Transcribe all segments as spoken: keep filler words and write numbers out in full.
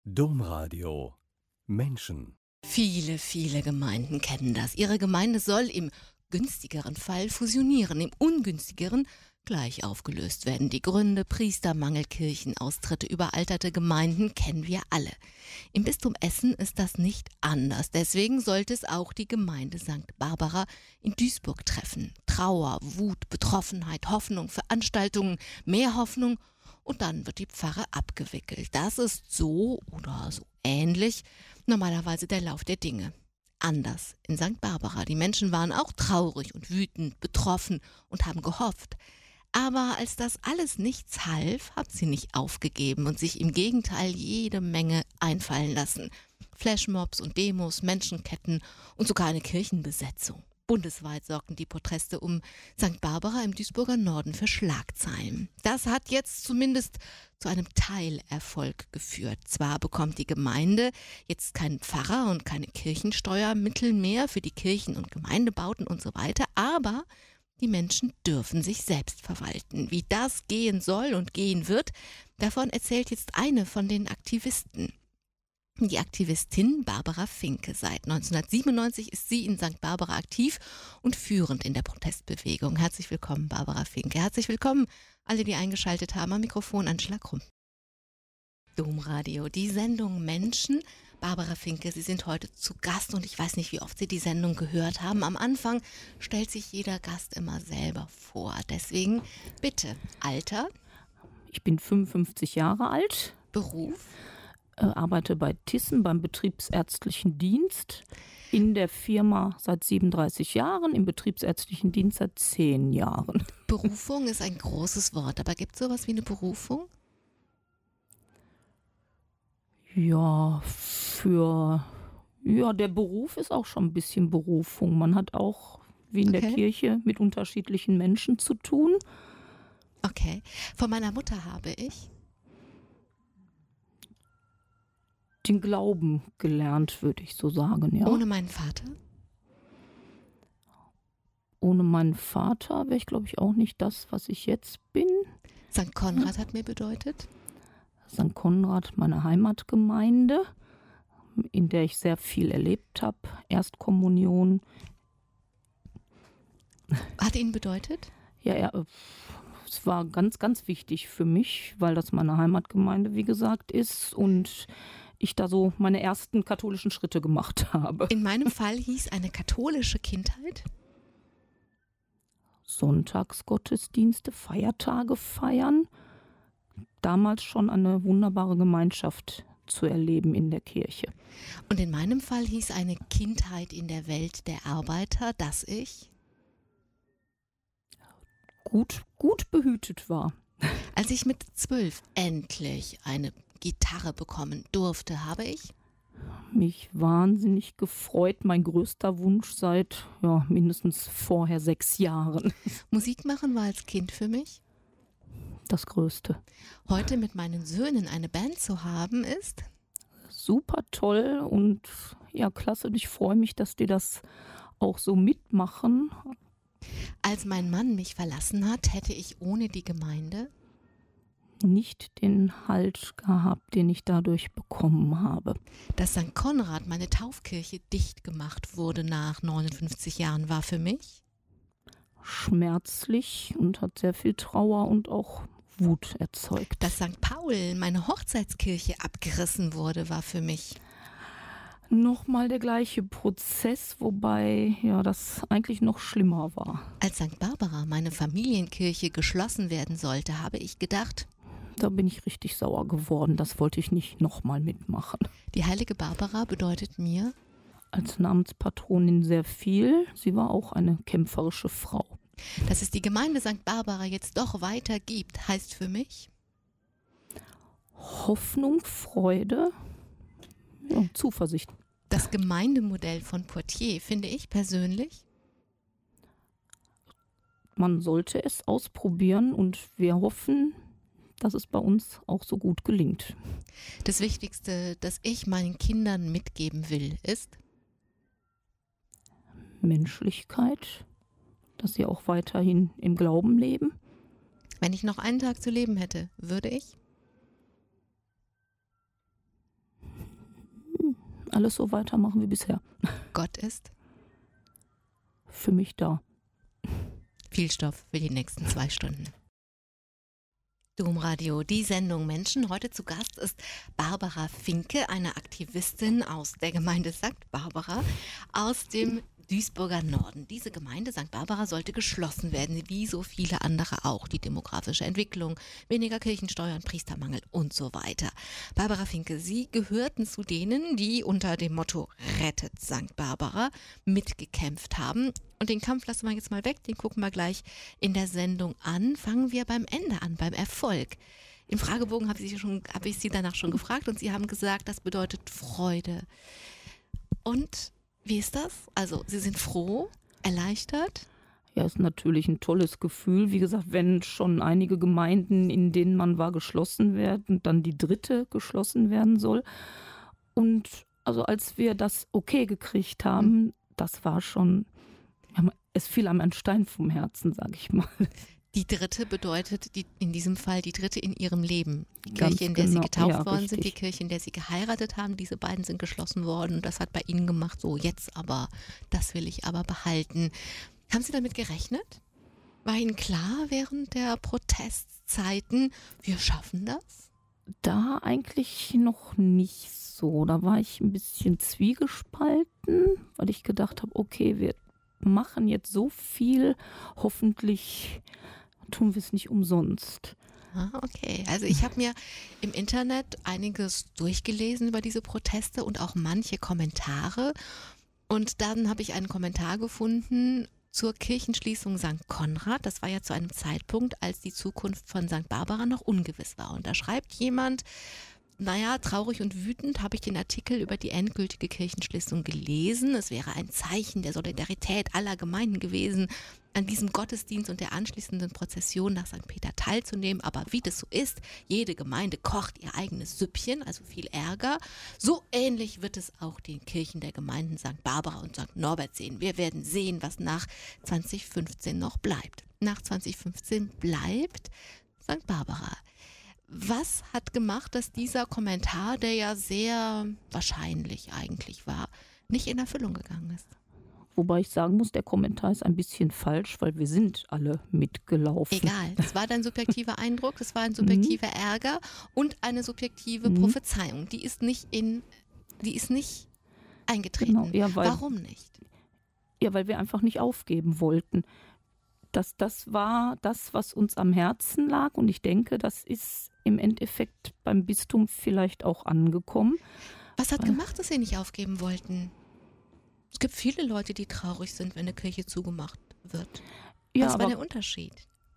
Domradio Menschen. Viele, viele Gemeinden kennen das. Ihre Gemeinde soll im günstigeren Fall fusionieren, im ungünstigeren gleich aufgelöst werden. Die Gründe, Priestermangel, Kirchenaustritte, überalterte Gemeinden kennen wir alle. Im Bistum Essen ist das nicht anders. Deswegen sollte es auch die Gemeinde Sankt Barbara in Duisburg treffen. Trauer, Wut, Betroffenheit, Hoffnung, Veranstaltungen, mehr Hoffnung und dann wird die Pfarre abgewickelt. Das ist so oder so ähnlich normalerweise der Lauf der Dinge. Anders in Sankt Barbara. Die Menschen waren auch traurig und wütend, betroffen und haben gehofft. Aber als das alles nichts half, haben sie nicht aufgegeben und sich im Gegenteil jede Menge einfallen lassen. Flashmobs und Demos, Menschenketten und sogar eine Kirchenbesetzung. Bundesweit sorgten die Proteste um Sankt Barbara im Duisburger Norden für Schlagzeilen. Das hat jetzt zumindest zu einem Teilerfolg geführt. Zwar bekommt die Gemeinde jetzt keinen Pfarrer und keine Kirchensteuermittel mehr für die Kirchen- und Gemeindebauten und so weiter, aber die Menschen dürfen sich selbst verwalten. Wie das gehen soll und gehen wird, davon erzählt jetzt eine von den Aktivisten. Die Aktivistin Barbara Finke. Seit neunzehnhundertsiebenundneunzig ist sie in Sankt Barbara aktiv und führend in der Protestbewegung. Herzlich willkommen, Barbara Finke. Herzlich willkommen, alle, die eingeschaltet haben. Am Mikrofon Angela Krumm. Domradio, die Sendung Menschen. Barbara Finke, Sie sind heute zu Gast und ich weiß nicht, wie oft Sie die Sendung gehört haben. Am Anfang stellt sich jeder Gast immer selber vor. Deswegen bitte, Alter? Ich bin fünfundfünfzig Jahre alt. Beruf? Arbeite bei Thyssen beim betriebsärztlichen Dienst, in der Firma seit siebenunddreißig Jahren, im betriebsärztlichen Dienst seit zehn Jahren. Berufung ist ein großes Wort, aber gibt es sowas wie eine Berufung? Ja, für ja, der Beruf ist auch schon ein bisschen Berufung. Man hat auch, wie in Okay. der Kirche, mit unterschiedlichen Menschen zu tun. Okay. Von meiner Mutter habe ich Den Glauben gelernt, würde ich so sagen, ja. ohne meinen Vater. Ohne meinen Vater wäre ich, glaube ich, auch nicht das, was ich jetzt bin. Sankt Konrad hat mir bedeutet. Sankt Konrad, meine Heimatgemeinde, in der ich sehr viel erlebt habe. Erstkommunion. Hat Ihnen bedeutet? Ja, ja, äh, es war ganz, ganz wichtig für mich, weil das meine Heimatgemeinde, wie gesagt, ist und ich da so meine ersten katholischen Schritte gemacht habe. In meinem Fall hieß eine katholische Kindheit. Sonntagsgottesdienste, Feiertage feiern. Damals schon eine wunderbare Gemeinschaft zu erleben in der Kirche. Und in meinem Fall hieß eine Kindheit in der Welt der Arbeiter, dass ich, Gut, gut behütet war. als ich mit zwölf endlich eine Gitarre bekommen durfte, habe ich Mich wahnsinnig gefreut. Mein größter Wunsch seit ja, mindestens vorher sechs Jahren. Musik machen war als Kind für mich. Das Größte. Heute mit meinen Söhnen eine Band zu haben ist Super toll und ja, klasse. Und ich freue mich, dass die das auch so mitmachen. Als mein Mann mich verlassen hat, hätte ich ohne die Gemeinde Nicht den Halt gehabt, den ich dadurch bekommen habe. dass Sankt Konrad, meine Taufkirche, dicht gemacht wurde nach neunundfünfzig Jahren, war für mich Schmerzlich und hat sehr viel Trauer und auch Wut erzeugt. dass Sankt Paul, meine Hochzeitskirche, abgerissen wurde, war für mich Nochmal der gleiche Prozess, wobei ja das eigentlich noch schlimmer war. als Sankt Barbara, meine Familienkirche, geschlossen werden sollte, habe ich gedacht, Da bin ich richtig sauer geworden. Das wollte ich nicht nochmal mitmachen. die heilige Barbara bedeutet mir, Als Namenspatronin sehr viel. Sie war auch eine kämpferische Frau. dass es die Gemeinde Sankt Barbara jetzt doch weiter gibt, heißt für mich, Hoffnung, Freude, ja, Zuversicht. das Gemeindemodell von Poitiers finde ich persönlich Man sollte es ausprobieren und wir hoffen, dass es bei uns auch so gut gelingt. das Wichtigste, das ich meinen Kindern mitgeben will, ist Menschlichkeit, dass sie auch weiterhin im Glauben leben. Wenn ich noch einen Tag zu leben hätte, würde ich Alles so weitermachen wie bisher. Gott ist Für mich da. viel Stoff für die nächsten zwei Stunden. Domradio, die Sendung Menschen. Heute zu Gast ist Barbara Finke, eine Aktivistin aus der Gemeinde Sankt Barbara aus dem Duisburger Norden. Diese Gemeinde Sankt Barbara sollte geschlossen werden, wie so viele andere auch. Die demografische Entwicklung, weniger Kirchensteuern, Priestermangel und so weiter. Barbara Finke, Sie gehörten zu denen, die unter dem Motto Rettet Sankt Barbara mitgekämpft haben. Und den Kampf lassen wir jetzt mal weg, den gucken wir gleich in der Sendung an. Fangen wir beim Ende an, beim Erfolg. Im Fragebogen habe ich, Sie schon, habe ich Sie danach schon gefragt und Sie haben gesagt, das bedeutet Freude. Und wie ist das? Also Sie sind froh, erleichtert? Ja, ist natürlich ein tolles Gefühl. Wie gesagt, wenn schon einige Gemeinden, in denen man war, geschlossen werden und dann die dritte geschlossen werden soll. Und also als wir das okay gekriegt haben, mhm. das war schon, es fiel einem ein Stein vom Herzen, sage ich mal. Die dritte bedeutet die, in diesem Fall die dritte in ihrem Leben. Die Ganz Kirche, in der genau. Sie getauft Ja, worden richtig. sind, die Kirche, in der Sie geheiratet haben, diese beiden sind geschlossen worden und das hat bei Ihnen gemacht, so jetzt aber, das will ich aber behalten. Haben Sie damit gerechnet? War Ihnen klar während der Protestzeiten, wir schaffen das? Da eigentlich noch nicht so. Da war ich ein bisschen zwiegespalten, weil ich gedacht habe, okay, wir machen jetzt so viel, hoffentlich tun wir es nicht umsonst. Ah, okay. Also ich habe mir im Internet einiges durchgelesen über diese Proteste und auch manche Kommentare. Und dann habe ich einen Kommentar gefunden zur Kirchenschließung Sankt Konrad. Das war ja zu einem Zeitpunkt, als die Zukunft von Sankt Barbara noch ungewiss war. Und da schreibt jemand, naja, traurig und wütend habe ich den Artikel über die endgültige Kirchenschließung gelesen. Es wäre ein Zeichen der Solidarität aller Gemeinden gewesen, an diesem Gottesdienst und der anschließenden Prozession nach Sankt Peter teilzunehmen. Aber wie das so ist, jede Gemeinde kocht ihr eigenes Süppchen, also viel Ärger. So ähnlich wird es auch den Kirchen der Gemeinden Sankt Barbara und Sankt Norbert sehen. Wir werden sehen, was nach zwanzig fünfzehn noch bleibt. Nach zwanzig fünfzehn bleibt Sankt Barbara. Was hat gemacht, dass dieser Kommentar, der ja sehr wahrscheinlich eigentlich war, nicht in Erfüllung gegangen ist? Wobei ich sagen muss, der Kommentar ist ein bisschen falsch, weil wir sind alle mitgelaufen. Egal, das war dein subjektiver Eindruck, das war ein subjektiver mhm. Ärger und eine subjektive mhm. Prophezeiung. Die ist nicht in, die ist nicht eingetreten. Genau, ja, weil, Warum nicht? Ja, weil wir einfach nicht aufgeben wollten. Das, das war das, was uns am Herzen lag und ich denke, das ist im Endeffekt beim Bistum vielleicht auch angekommen. Was hat gemacht, dass Sie nicht aufgeben wollten? Es gibt viele Leute, die traurig sind, wenn eine Kirche zugemacht wird. Ja, Was war aber, der Unterschied?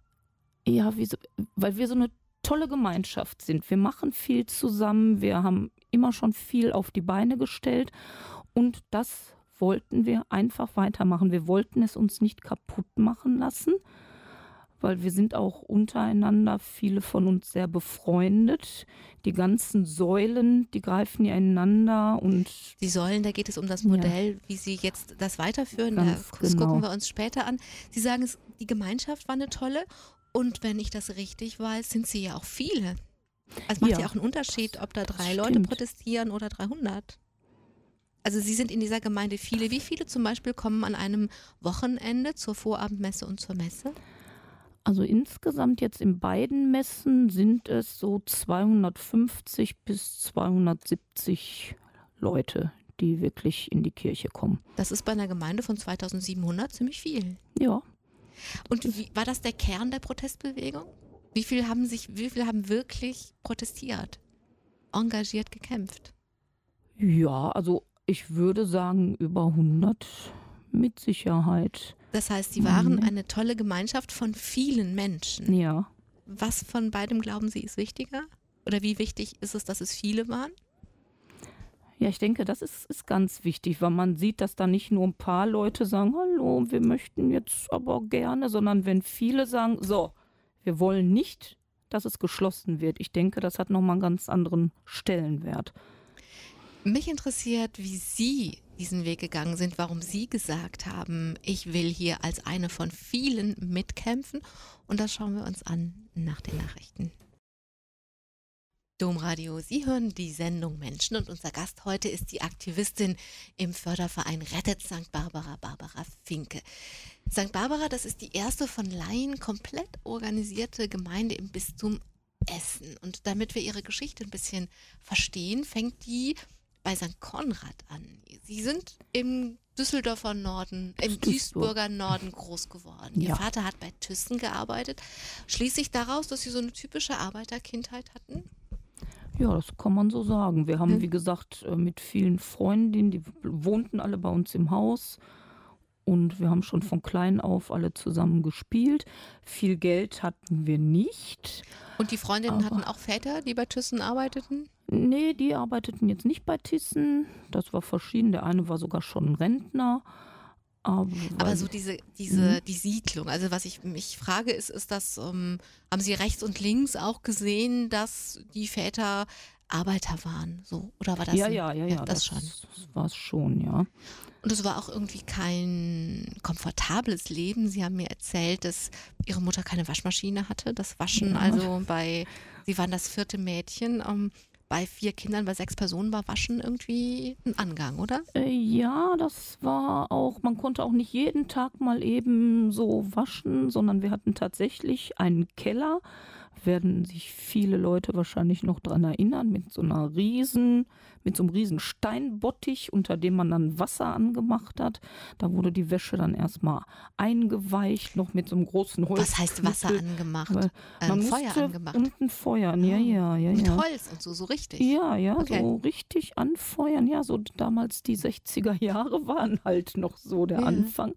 Ja, wie so, weil wir so eine tolle Gemeinschaft sind. Wir machen viel zusammen, wir haben immer schon viel auf die Beine gestellt und das wollten wir einfach weitermachen. Wir wollten es uns nicht kaputt machen lassen, weil wir sind auch untereinander, viele von uns sehr befreundet. Die ganzen Säulen, die greifen ja ineinander. Und die Säulen, da geht es um das Modell, ja. wie Sie jetzt das weiterführen. Ganz das genau. gucken wir uns später an. Sie sagen, die Gemeinschaft war eine tolle und wenn ich das richtig weiß, sind Sie ja auch viele. Es macht ja, ja auch einen Unterschied, ob da drei Leute protestieren oder dreihundert. Also Sie sind in dieser Gemeinde viele. Wie viele zum Beispiel kommen an einem Wochenende zur Vorabendmesse und zur Messe? Also insgesamt jetzt in beiden Messen sind es so zweihundertfünfzig bis zweihundertsiebzig Leute, die wirklich in die Kirche kommen. Das ist bei einer Gemeinde von zweitausendsiebenhundert ziemlich viel. Ja. Und wie, war das der Kern der Protestbewegung? Wie viele haben sich, wie viele haben wirklich protestiert, engagiert gekämpft? Ja, also ich würde sagen über hundert mit Sicherheit. Das heißt, Sie waren eine tolle Gemeinschaft von vielen Menschen. Ja. Was von beidem glauben Sie ist wichtiger? Oder wie wichtig ist es, dass es viele waren? Ja, ich denke, das ist, ist ganz wichtig, weil man sieht, dass da nicht nur ein paar Leute sagen, hallo, wir möchten jetzt aber gerne, sondern wenn viele sagen, so, wir wollen nicht, dass es geschlossen wird. Ich denke, das hat nochmal einen ganz anderen Stellenwert. Mich interessiert, wie Sie diesen Weg gegangen sind, warum Sie gesagt haben, ich will hier als eine von vielen mitkämpfen. Und das schauen wir uns an nach den Nachrichten. Domradio, Sie hören die Sendung Menschen und unser Gast heute ist die Aktivistin im Förderverein Rettet Sankt Barbara, Barbara Finke. Sankt Barbara, das ist die erste von Laien komplett organisierte Gemeinde im Bistum Essen. Und damit wir ihre Geschichte ein bisschen verstehen, fängt die bei Sankt Konrad an. Sie sind im Düsseldorfer Norden, im Duisburger Norden groß geworden. Ihr Ja. Vater hat bei Thyssen gearbeitet. Schließe ich daraus, dass Sie so eine typische Arbeiterkindheit hatten? Ja, das kann man so sagen. Wir haben, Hm. wie gesagt, äh, mit vielen Freundinnen, die wohnten alle bei uns im Haus. Und wir haben schon von klein auf alle zusammen gespielt. Viel Geld hatten wir nicht. Und die Freundinnen Aber- hatten auch Väter, die bei Thyssen arbeiteten? Nee, die arbeiteten jetzt nicht bei Thyssen. Das war verschieden. Der eine war sogar schon Rentner. Aber, Aber weil- so diese, diese, die Siedlung, also was ich mich frage, ist, ist das, ähm, haben Sie rechts und links auch gesehen, dass die Väter Arbeiter waren? So, oder war das? ja, ein- ja, ja, ja, das, schon. war es schon, ja. Und es war auch irgendwie kein komfortables Leben. Sie haben mir erzählt, dass Ihre Mutter keine Waschmaschine hatte. Das Waschen, Ja. also bei, Sie waren das vierte Mädchen. Ähm, bei vier Kindern, bei sechs Personen war Waschen irgendwie ein Angang, oder? Äh, Ja, das war auch, man konnte auch nicht jeden Tag mal eben so waschen, sondern wir hatten tatsächlich einen Keller, werden sich viele Leute wahrscheinlich noch dran erinnern, mit so einer riesen, mit so einem riesen Steinbottich, unter dem man dann Wasser angemacht hat. Da wurde die Wäsche dann erstmal eingeweicht, noch mit so einem großen Holz. Was heißt Wasser angemacht? Weil Ein Man Feuer musste angemacht. unten feuern, ja, ja, ja, Mit ja. Holz und so, so richtig. Ja, ja, Okay. so richtig anfeuern. Ja, so damals die sechziger Jahre waren halt noch so der Ja. Anfang.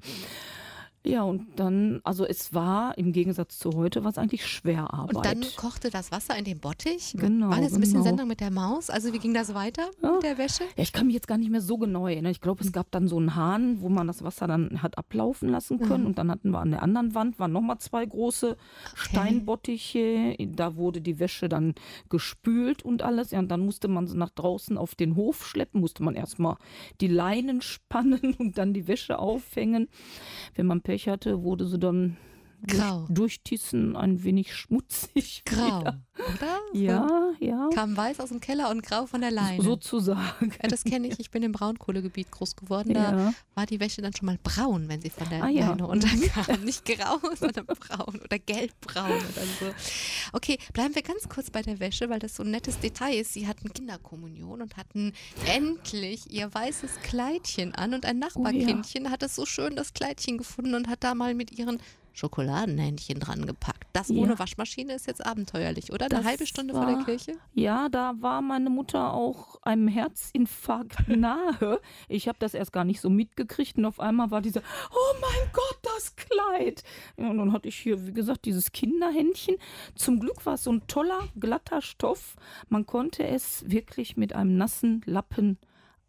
Ja, und dann, also es war im Gegensatz zu heute, war es eigentlich Schwerarbeit. Und dann kochte das Wasser in dem Bottich. Genau, War jetzt ein bisschen genau. Sendung mit der Maus? Also wie ging das weiter Ja. mit der Wäsche? Ja, ich kann mich jetzt gar nicht mehr so genau erinnern. Ich glaube, es gab dann so einen Hahn, wo man das Wasser dann hat ablaufen lassen können. Mhm. Und dann hatten wir an der anderen Wand waren nochmal zwei große Steinbottiche. Da wurde die Wäsche dann gespült und alles. Ja, und dann musste man sie nach draußen auf den Hof schleppen. Musste man erstmal die Leinen spannen und dann die Wäsche aufhängen. Wenn man Pech hatte, wurde sie dann Grau. durch, durch Thyssen ein wenig schmutzig. Grau, wieder. oder? Ja, ja. Kam weiß aus dem Keller und grau von der Leine. Sozusagen. Ja, das kenne ich. Ich bin im Braunkohlegebiet groß geworden. Da Ja. war die Wäsche dann schon mal braun, wenn sie von der Ah, ja. Leine runterkam. Nicht grau, sondern braun oder gelbbraun oder so. Okay, bleiben wir ganz kurz bei der Wäsche, weil das so ein nettes Detail ist. Sie hatten Kinderkommunion und hatten endlich ihr weißes Kleidchen an und ein Nachbarkindchen hat es so schön, das Kleidchen gefunden und hat da mal mit ihren Schokoladenhändchen dran gepackt. Das Ja. ohne Waschmaschine ist jetzt abenteuerlich, oder? Eine Das halbe Stunde vor der war- Kirche? Ja, da war meine Mutter auch einem Herzinfarkt nahe. Ich habe das erst gar nicht so mitgekriegt und auf einmal war diese, oh mein Gott, das Kleid. Ja, und dann hatte ich hier, wie gesagt, dieses Kinderhändchen. Zum Glück war es so ein toller, glatter Stoff. Man konnte es wirklich mit einem nassen Lappen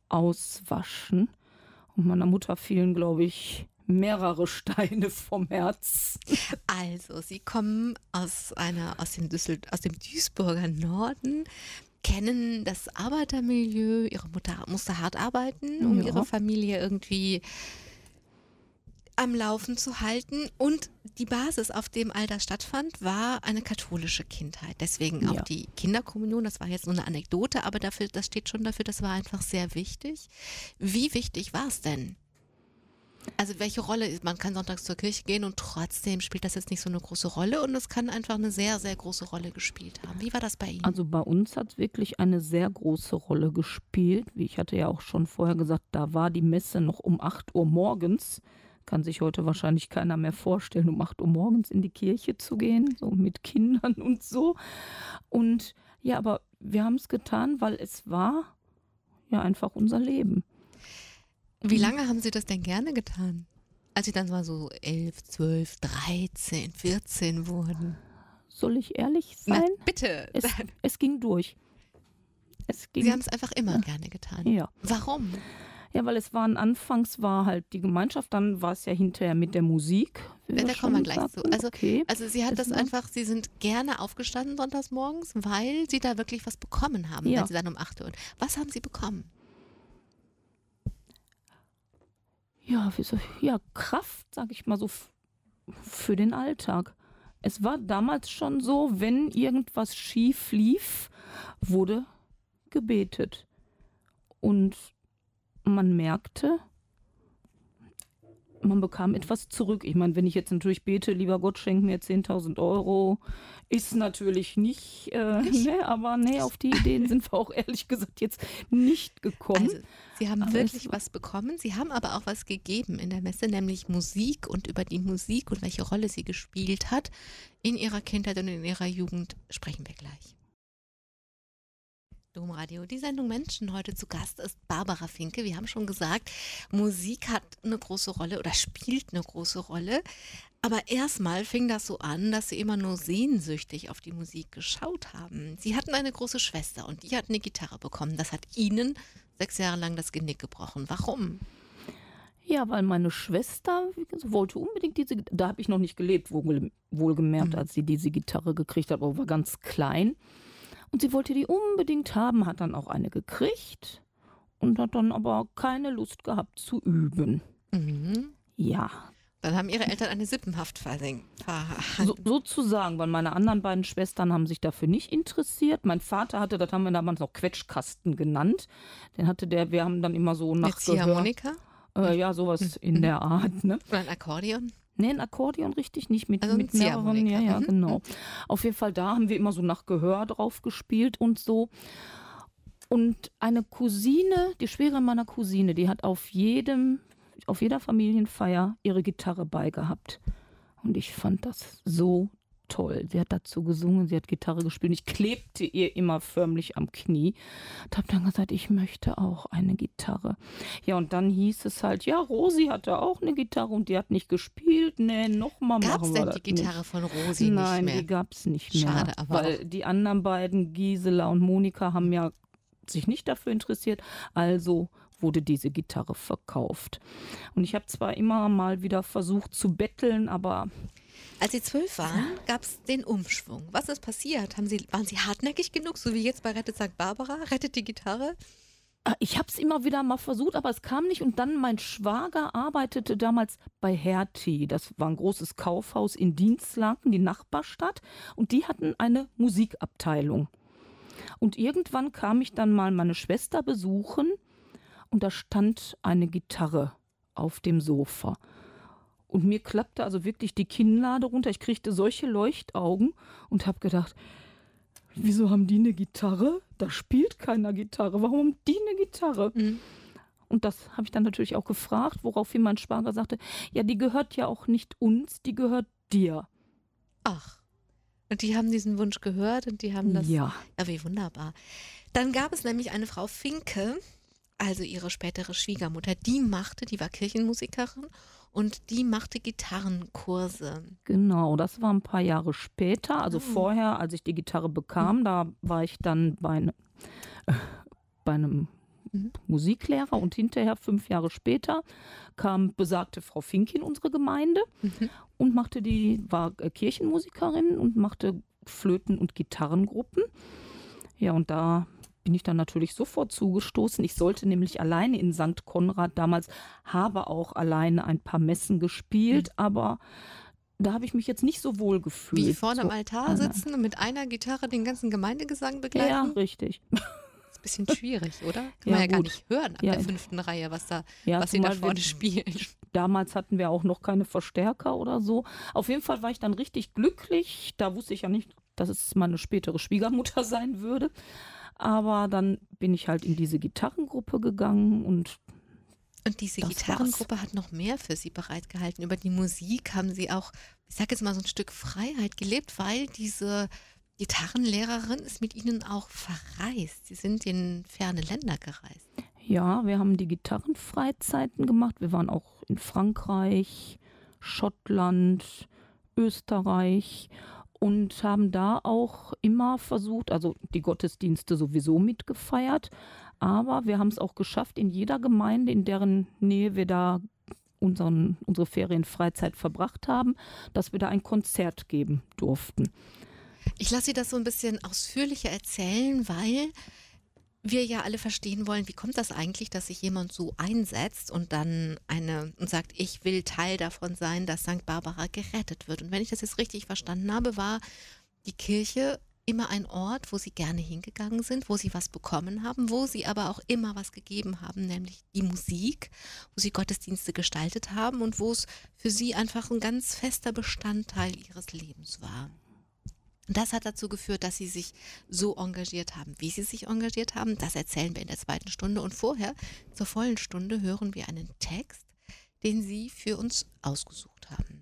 auswaschen. Und meiner Mutter fielen, glaube ich, mehrere Steine vom Herz. Also, Sie kommen aus einer, aus dem Düssel, aus dem Duisburger Norden, kennen das Arbeitermilieu. Ihre Mutter musste hart arbeiten, um Ja. ihre Familie irgendwie am Laufen zu halten. Und die Basis, auf dem all das stattfand, war eine katholische Kindheit. Deswegen auch Ja. die Kinderkommunion, das war jetzt nur eine Anekdote, aber dafür, das steht schon dafür, das war einfach sehr wichtig. Wie wichtig war es denn? Also welche Rolle, man kann sonntags zur Kirche gehen und trotzdem spielt das jetzt nicht so eine große Rolle und es kann einfach eine sehr, sehr große Rolle gespielt haben. Wie war das bei Ihnen? Also bei uns hat es wirklich eine sehr große Rolle gespielt. Wie ich hatte ja auch schon vorher gesagt, da war die Messe noch um acht Uhr morgens. Kann sich heute wahrscheinlich keiner mehr vorstellen, um acht Uhr morgens in die Kirche zu gehen, so mit Kindern und so. Und ja, aber wir haben es getan, weil es war ja einfach unser Leben. Wie lange haben Sie das denn gerne getan? Als Sie dann mal so elf, zwölf, dreizehn, vierzehn wurden. Soll ich ehrlich Na, sein? bitte. Es, es ging durch. Es ging, Sie haben es einfach immer gerne getan. ja. Warum? Ja, weil es waren, anfangs war halt die Gemeinschaft, dann war es ja hinterher mit der Musik. wie Ja, wir da kommen wir schon gleich zu. sagten. Also, Okay. Also Sie hat Es das war- einfach, Sie sind gerne aufgestanden sonntags morgens, weil Sie da wirklich was bekommen haben, Ja. wenn Sie dann um acht Uhr. Was haben Sie bekommen? Ja, wie so, ja, Kraft, sag ich mal so, f- für den Alltag. Es war damals schon so, wenn irgendwas schief lief, wurde gebetet. Und man merkte, man bekam etwas zurück. Ich meine, wenn ich jetzt natürlich bete, lieber Gott, schenk mir zehntausend Euro, ist natürlich nicht, äh, ne, aber nee, auf die Ideen sind wir auch ehrlich gesagt jetzt nicht gekommen. Also, Sie haben Aber wirklich es- was bekommen. Sie haben aber auch was gegeben in der Messe, nämlich Musik, und über die Musik und welche Rolle sie gespielt hat in ihrer Kindheit und in ihrer Jugend sprechen wir gleich. Domradio, die Sendung Menschen. Heute zu Gast ist Barbara Finke. Wir haben schon gesagt, Musik hat eine große Rolle oder spielt eine große Rolle. Aber erstmal fing das so an, dass sie immer nur sehnsüchtig auf die Musik geschaut haben. Sie hatten eine große Schwester und die hat eine Gitarre bekommen. Das hat ihnen sechs Jahre lang das Genick gebrochen. Warum? Ja, weil meine Schwester wie gesagt, wollte unbedingt diese, da habe ich noch nicht gelebt, wohl, wohlgemerkt, Mhm. als sie diese Gitarre gekriegt hat, aber war ganz klein. Und sie wollte die unbedingt haben, hat dann auch eine gekriegt und hat dann aber keine Lust gehabt zu üben. Mhm. Ja, Dann haben ihre Eltern eine Sippenhaft verhängt. so, sozusagen, weil meine anderen beiden Schwestern haben sich dafür nicht interessiert. Mein Vater hatte, das haben wir damals noch Quetschkasten genannt. Den hatte der, wir haben dann immer so Mit nach Gehör, Ziehharmonika äh, ja, sowas in der Art, ne? oder ein Akkordeon? Nee, ein Akkordeon richtig nicht, mit, Also ein mit mehreren, ja, Ziehharmonika. ja, Mhm. genau. Auf jeden Fall, da haben wir immer so nach Gehör drauf gespielt und so. Und eine Cousine, die Schwägerin meiner Cousine, die hat auf jedem, auf jeder Familienfeier ihre Gitarre beigehabt. Und ich fand das so toll. Sie hat dazu gesungen, sie hat Gitarre gespielt. Ich klebte ihr immer förmlich am Knie und habe dann gesagt, ich möchte auch eine Gitarre. Ja, und dann hieß es halt, ja, Rosi hatte auch eine Gitarre und die hat nicht gespielt. Nee, nochmal Gab machen es wir denn das die Gitarre nicht. von Rosi Nein, nicht mehr? die gab es nicht mehr. Schade, aber weil die anderen beiden, Gisela und Monika, haben ja sich nicht dafür interessiert. Also wurde diese Gitarre verkauft. Und ich habe zwar immer mal wieder versucht zu betteln, aber Als Sie zwölf waren, gab es den Umschwung. Was ist passiert? Haben Sie, waren Sie hartnäckig genug, so wie jetzt bei Rettet Sankt Barbara? Rettet die Gitarre? äh, ich habe es immer wieder mal versucht, aber es kam nicht. Und dann mein Schwager arbeitete damals bei Hertie. Das war ein großes Kaufhaus in Dinslaken, die Nachbarstadt. Und die hatten eine Musikabteilung. Und irgendwann kam ich dann mal meine Schwester besuchen und da stand eine Gitarre auf dem Sofa. Und mir klappte also wirklich die Kinnlade runter. Ich kriegte solche Leuchtaugen und habe gedacht, wieso haben die eine Gitarre? Da spielt keiner Gitarre. Warum haben die eine Gitarre? Mhm. Und das habe ich dann natürlich auch gefragt, woraufhin mein Schwager sagte, ja, die gehört ja auch nicht uns, die gehört dir. Ach, und die haben diesen Wunsch gehört und die haben das. Ja, Ja, wie wunderbar. Dann gab es nämlich eine Frau Finke, also ihre spätere Schwiegermutter, die machte, die war Kirchenmusikerin und die machte Gitarrenkurse. genau, das war ein paar Jahre später. Also Ah. vorher, als ich die Gitarre bekam, da war ich dann bei, ne, äh, bei einem Mhm. Musiklehrer und hinterher, fünf Jahre später, kam besagte Frau Fink in unsere Gemeinde Mhm. und machte die, war äh, Kirchenmusikerin und machte Flöten- und Gitarrengruppen. Ja, und da bin ich dann natürlich sofort zugestoßen. Ich sollte nämlich alleine in Sankt Konrad damals, habe auch alleine ein paar Messen gespielt, aber da habe ich mich jetzt nicht so wohl gefühlt. Wie vorne so, am Altar äh, sitzen und mit einer Gitarre den ganzen Gemeindegesang Ja, begleiten? richtig. Das ist ein bisschen schwierig, oder? Kann Ja, man ja gar gut. nicht hören ab Ja, der fünften Reihe, was da, Ja, was sie da zumal vorne wir- spielen. Damals hatten wir auch noch keine Verstärker oder so. Auf jeden Fall war ich dann richtig glücklich. Da wusste ich ja nicht, dass es meine spätere Schwiegermutter sein würde. Aber dann bin ich halt in diese Gitarrengruppe gegangen und Und diese Das Gitarrengruppe hat noch mehr für Sie bereitgehalten. Über die Musik haben Sie auch, ich sage jetzt mal, so ein Stück Freiheit gelebt, weil diese Gitarrenlehrerin ist mit Ihnen auch verreist. Sie sind in ferne Länder gereist. ja, wir haben die Gitarrenfreizeiten gemacht. Wir waren auch in Frankreich, Schottland, Österreich und haben da auch immer versucht, also die Gottesdienste sowieso mitgefeiert, aber wir haben es auch geschafft, in jeder Gemeinde, in deren Nähe wir da unseren, unsere Ferienfreizeit verbracht haben, dass wir da ein Konzert geben durften. Ich lasse Sie das so ein bisschen ausführlicher erzählen, weil wir ja alle verstehen wollen, wie kommt das eigentlich, dass sich jemand so einsetzt und dann eine und sagt, ich will Teil davon sein, dass Sankt Barbara gerettet wird. Und wenn ich das jetzt richtig verstanden habe, war die Kirche immer ein Ort, wo sie gerne hingegangen sind, wo sie was bekommen haben, wo sie aber auch immer was gegeben haben, nämlich die Musik, wo sie Gottesdienste gestaltet haben und wo es für sie einfach ein ganz fester Bestandteil ihres Lebens war. Und das hat dazu geführt, dass sie sich so engagiert haben. Wie sie sich engagiert haben, das erzählen wir in der zweiten Stunde. Und vorher, zur vollen Stunde, hören wir einen Text, den sie für uns ausgesucht haben.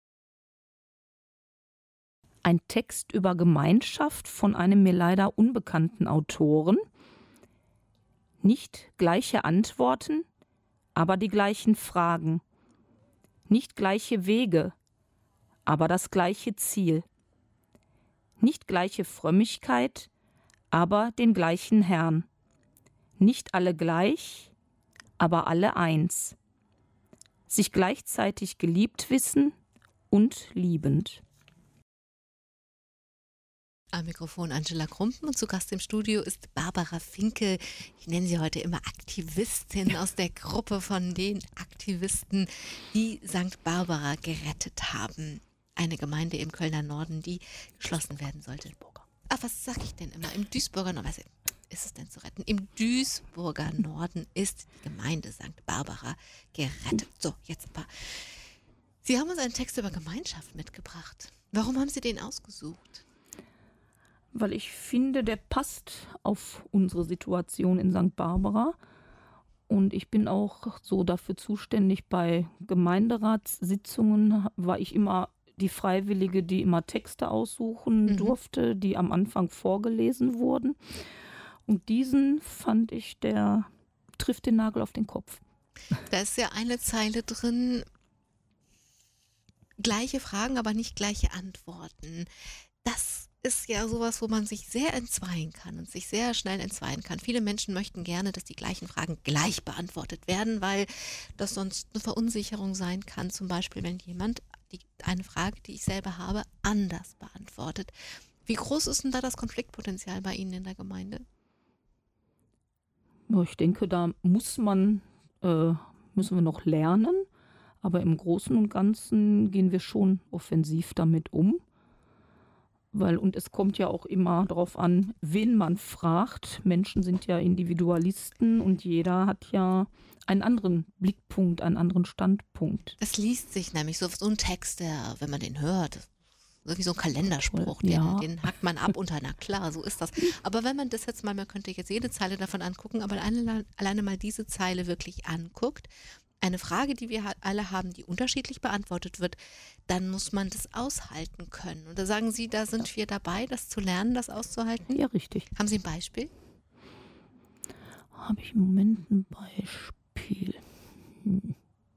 Ein Text über Gemeinschaft von einem mir leider unbekannten Autoren. Nicht gleiche Antworten, aber die gleichen Fragen. Nicht gleiche Wege, aber das gleiche Ziel. Nicht gleiche Frömmigkeit, aber den gleichen Herrn. Nicht alle gleich, aber alle eins. Sich gleichzeitig geliebt wissen und liebend. Am Mikrofon Angela Krumpen und zu Gast im Studio ist Barbara Finke. Ich nenne sie heute immer Aktivistin aus der Gruppe von den Aktivisten, die Sankt Barbara gerettet haben. Eine Gemeinde im Kölner Norden, die geschlossen werden sollte. Ach, was sag ich denn immer? Im Duisburger Norden, was ist es denn zu retten? Im Duisburger Norden ist die Gemeinde Sankt Barbara gerettet. So, jetzt ein paar. Sie haben uns einen Text über Gemeinschaft mitgebracht. Warum haben Sie den ausgesucht? Weil ich finde, der passt auf unsere Situation in Sankt Barbara. Und ich bin auch so dafür zuständig, bei Gemeinderatssitzungen war ich immer die Freiwillige, die immer Texte aussuchen Mhm. durfte, die am Anfang vorgelesen wurden. Und diesen fand ich, der trifft den Nagel auf den Kopf. Da ist ja eine Zeile drin, gleiche Fragen, aber nicht gleiche Antworten. Das ist ja sowas, wo man sich sehr entzweien kann und sich sehr schnell entzweien kann. Viele Menschen möchten gerne, dass die gleichen Fragen gleich beantwortet werden, weil das sonst eine Verunsicherung sein kann. Zum Beispiel, wenn jemand die, eine Frage, die ich selber habe, anders beantwortet. Wie groß ist denn da das Konfliktpotenzial bei Ihnen in der Gemeinde? Ja, ich denke, da muss man, äh, müssen wir noch lernen. Aber im Großen und Ganzen gehen wir schon offensiv damit um. Weil, und es kommt ja auch immer darauf an, wen man fragt. Menschen sind ja Individualisten und jeder hat ja einen anderen Blickpunkt, einen anderen Standpunkt. Das liest sich nämlich so, so ein Text, der, wenn man den hört, so wie so ein Kalenderspruch, den, Ja. den hackt man ab unter, na klar, so ist das. Aber wenn man das jetzt mal, man könnte jetzt jede Zeile davon angucken, aber alleine, alleine mal diese Zeile wirklich anguckt, eine Frage, die wir ha- alle haben, die unterschiedlich beantwortet wird, dann muss man das aushalten können. Und da sagen Sie, da sind wir dabei, das zu lernen, das auszuhalten. Ja, richtig. Haben Sie ein Beispiel? Habe ich im Moment ein Beispiel? Hm.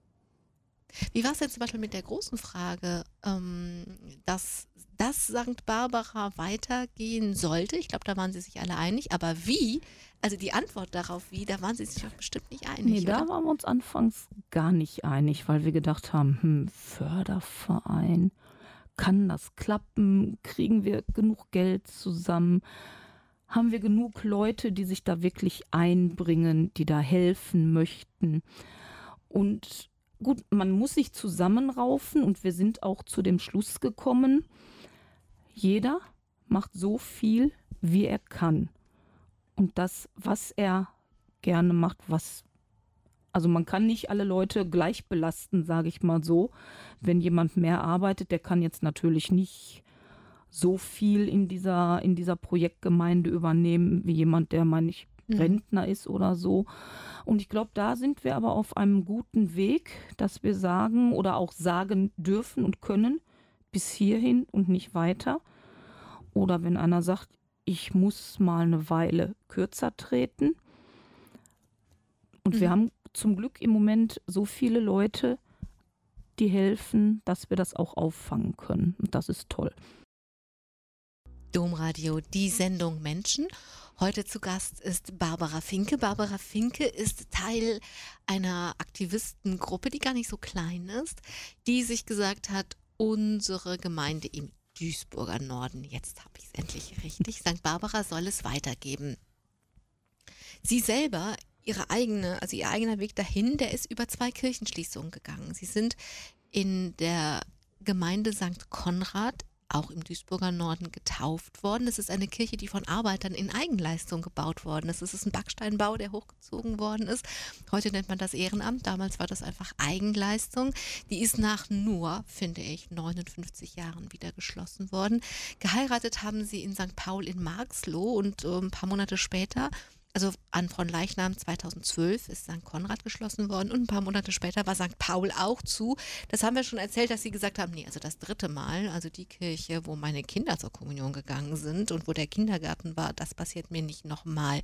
Wie war es denn zum Beispiel mit der großen Frage, ähm, dass, dass Sankt Barbara weitergehen sollte? Ich glaube, da waren Sie sich alle einig. Aber wie, also die Antwort darauf, wie, da waren Sie sich doch bestimmt nicht einig. Nee, da oder? waren wir uns anfangs gar nicht einig, weil wir gedacht haben, hm, Förderverein, kann das klappen? Kriegen wir genug Geld zusammen? Haben wir genug Leute, die sich da wirklich einbringen, die da helfen möchten? Und gut, man muss sich zusammenraufen und wir sind auch zu dem Schluss gekommen, jeder macht so viel, wie er kann. Und das, was er gerne macht, was, also man kann nicht alle Leute gleich belasten, sage ich mal so. Wenn jemand mehr arbeitet, der kann jetzt natürlich nicht so viel in dieser, in dieser Projektgemeinde übernehmen, wie jemand, der mal nicht Mhm. Rentner ist oder so. Und ich glaube, da sind wir aber auf einem guten Weg, dass wir sagen oder auch sagen dürfen und können, bis hierhin und nicht weiter. Oder wenn einer sagt, ich muss mal eine Weile kürzer treten. Und wir Mhm. haben zum Glück im Moment so viele Leute, die helfen, dass wir das auch auffangen können. Und das ist toll. Domradio, die Sendung Menschen. Heute zu Gast ist Barbara Finke. Barbara Finke ist Teil einer Aktivistengruppe, die gar nicht so klein ist, die sich gesagt hat, unsere Gemeinde im Duisburger Norden, jetzt habe ich es endlich richtig, Sankt Barbara soll es weitergeben. Sie selber, ihre eigene, also ihr eigener Weg dahin, der ist über zwei Kirchenschließungen gegangen. Sie sind in der Gemeinde Sankt Konrad, auch im Duisburger Norden, getauft worden. Das ist eine Kirche, die von Arbeitern in Eigenleistung gebaut worden ist. Es ist ein Backsteinbau, der hochgezogen worden ist. Heute nennt man das Ehrenamt, damals war das einfach Eigenleistung. Die ist nach nur, finde ich, neunundfünfzig Jahren wieder geschlossen worden. Geheiratet haben sie in Sankt Paul in Marxloh und äh, ein paar Monate später, also an Fronleichnam zweitausendzwölf ist Sankt Konrad geschlossen worden und ein paar Monate später war Sankt Paul auch zu. Das haben wir schon erzählt, dass sie gesagt haben, nee, also das dritte Mal, also die Kirche, wo meine Kinder zur Kommunion gegangen sind und wo der Kindergarten war, das passiert mir nicht nochmal.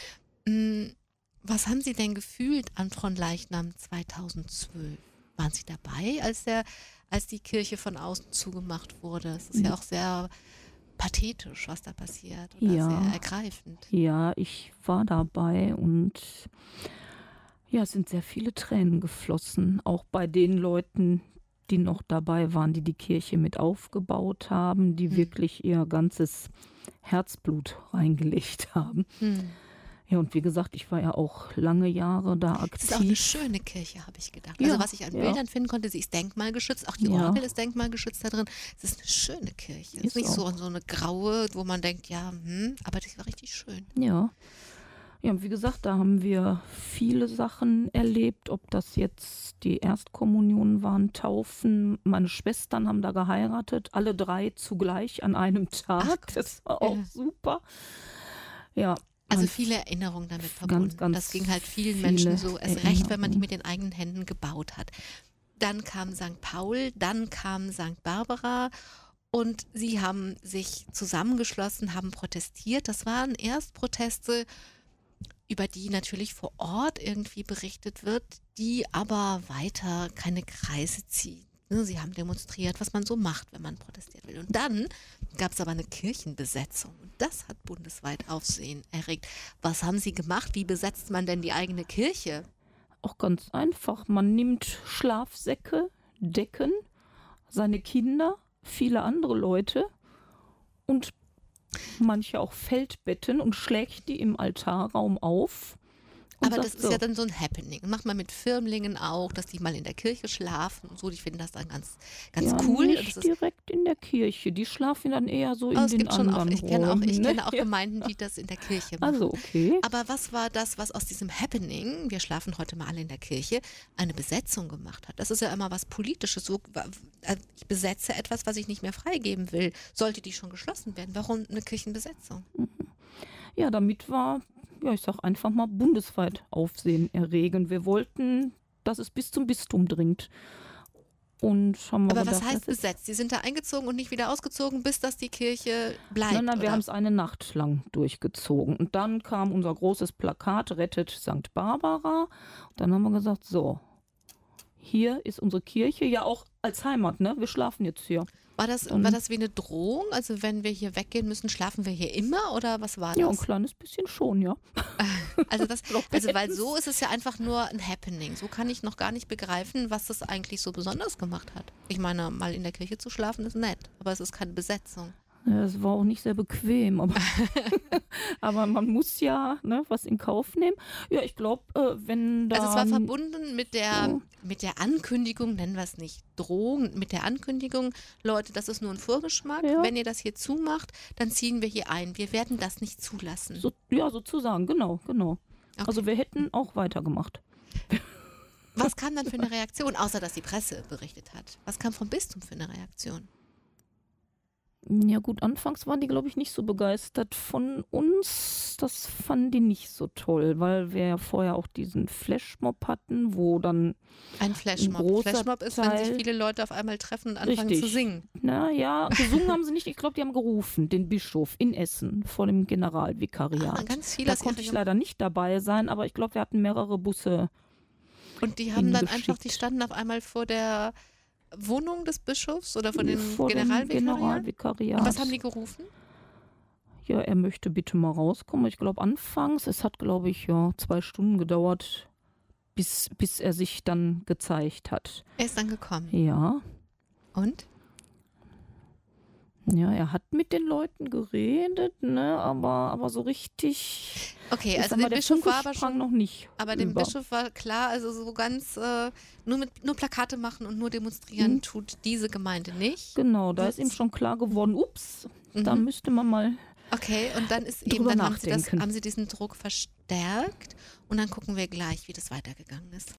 Was haben Sie denn gefühlt an Fronleichnam zweitausendzwölf? Waren Sie dabei, als, der, als die Kirche von außen zugemacht wurde? Es ist ja auch sehr pathetisch, was da passiert, oder Ja. sehr ergreifend. Ja, ich war dabei und ja, es sind sehr viele Tränen geflossen, auch bei den Leuten, die noch dabei waren, die die Kirche mit aufgebaut haben, die Hm. wirklich ihr ganzes Herzblut reingelegt haben. Hm. Ja, und wie gesagt, ich war ja auch lange Jahre da Es ist auch eine aktiv. schöne Kirche, habe ich gedacht. Ja, Also was ich an ja. Bildern finden konnte, sie ist denkmalgeschützt, auch die Ja. Orgel ist denkmalgeschützt da drin. Es ist eine schöne Kirche. Es ist Ist nicht so, auch. so eine graue, wo man denkt, ja, hm, aber die war richtig schön. Ja. Ja, und wie gesagt, da haben wir viele Sachen erlebt, ob das jetzt die Erstkommunionen waren, Taufen. Meine Schwestern haben da geheiratet, alle drei zugleich an einem Tag. Gott. Das war auch Ja. super. Ja, Also man- viele Erinnerungen damit ganz, verbunden. ganz das ging halt vielen viele Menschen so, erst recht, wenn man die Erinnerungen. mit den eigenen Händen gebaut hat. Dann kam Sankt Paul, dann kam Sankt Barbara und sie haben sich zusammengeschlossen, haben protestiert. Das waren erst Proteste, über die natürlich vor Ort irgendwie berichtet wird, die aber weiter keine Kreise ziehen. Ne, Sie haben demonstriert, was man so macht, wenn man protestieren will. Und dann gab es aber eine Kirchenbesetzung. Und das hat bundesweit Aufsehen erregt. Was haben Sie gemacht? Wie besetzt man denn die eigene Kirche? Auch ganz einfach. Man nimmt Schlafsäcke, Decken, seine Kinder, viele andere Leute und manche auch Feldbetten und schlägt die im Altarraum auf. Und Aber sagt das ist so, ja dann so ein Happening. Macht man mit Firmlingen auch, dass die mal in der Kirche schlafen und so. Die finden das dann ganz, ganz ja, cool. Und nicht das ist, direkt in der Kirche. Die schlafen dann eher so in oh, es den gibt schon auch, anderen ich kenne auch, ich Räumen, kenne auch ne? Ja. Gemeinden, die das in der Kirche machen. Also okay. Aber was war das, was aus diesem Happening, wir schlafen heute mal alle in der Kirche, eine Besetzung gemacht hat? Das ist ja immer was Politisches. So, äh, ich besetze etwas, was ich nicht mehr freigeben will. Sollte die schon geschlossen werden? Warum eine Kirchenbesetzung? Ja, damit war, ja, ich sag einfach mal, bundesweit Aufsehen erregen. Wir wollten, dass es bis zum Bistum dringt. Und haben wir Aber was gedacht, heißt das ist- besetzt? Sie sind da eingezogen und nicht wieder ausgezogen, bis dass die Kirche bleibt? Nein, nein, wir oder? haben es eine Nacht lang durchgezogen. Und dann kam unser großes Plakat, rettet Sankt Barbara. Und dann haben wir gesagt, so, hier ist unsere Kirche, ja auch als Heimat, ne? Wir schlafen jetzt hier. War das, Dann- war das wie eine Drohung? Also wenn wir hier weggehen müssen, schlafen wir hier immer? Oder was war Ja, ein das? kleines bisschen schon, ja. Also, das, glaub, wir also weil hätten's. so ist es ja einfach nur ein Happening. So kann ich noch gar nicht begreifen, was das eigentlich so besonders gemacht hat. Ich meine, mal in der Kirche zu schlafen ist nett, aber es ist keine Besetzung. Ja, es war auch nicht sehr bequem, aber, aber man muss ja ne, was in Kauf nehmen. Ja, ich glaube, äh, wenn da... Also es war verbunden mit der, Ja. mit der Ankündigung, nennen wir es nicht Drohung, mit der Ankündigung, Leute, das ist nur ein Vorgeschmack. Ja. Wenn ihr das hier zumacht, dann ziehen wir hier ein. Wir werden das nicht zulassen. So, ja, sozusagen, genau, genau. Okay. Also wir hätten auch weitergemacht. Was kam dann für eine Reaktion, außer dass die Presse berichtet hat? Was kam vom Bistum für eine Reaktion? Ja gut, anfangs waren die, glaube ich, nicht so begeistert von uns. Das fanden die nicht so toll, weil wir ja vorher auch diesen Flashmob hatten, wo dann, Ein Flashmob. großer Flashmob ist, wenn sich Teil- viele Leute auf einmal treffen und anfangen Richtig. zu singen. naja, gesungen haben sie nicht. Ich glaube, die haben gerufen, den Bischof in Essen vor dem Generalvikariat. Ah, ganz viele Da aus konnte ich ihrer- leider nicht dabei sein, aber ich glaube, wir hatten mehrere Busse. Und die haben dann einfach, hingeschickt. die standen auf einmal vor der Wohnung des Bischofs oder vor dem vor dem Generalvikariat? Generalvikariat. Und was haben die gerufen? Ja, er möchte bitte mal rauskommen. Ich glaube, anfangs, es hat, glaube ich, ja, zwei Stunden gedauert, bis, bis er sich dann gezeigt hat. Er ist dann gekommen. Ja, Und? Ja, er hat mit den Leuten geredet, ne, aber, aber so richtig, Okay, ich also sag mal, dem der Bischof Funke war aber sprang schon, noch nicht aber dem über. Bischof war klar, also so ganz äh, nur mit nur Plakate machen und nur demonstrieren Mhm. tut diese Gemeinde nicht. Genau, da ist ihm Das, schon klar geworden, ups, da mhm. müsste man mal Okay, und dann ist eben, drüber dann haben sie das, nachdenken. haben sie diesen Druck verstärkt und dann gucken wir gleich, wie das weitergegangen ist.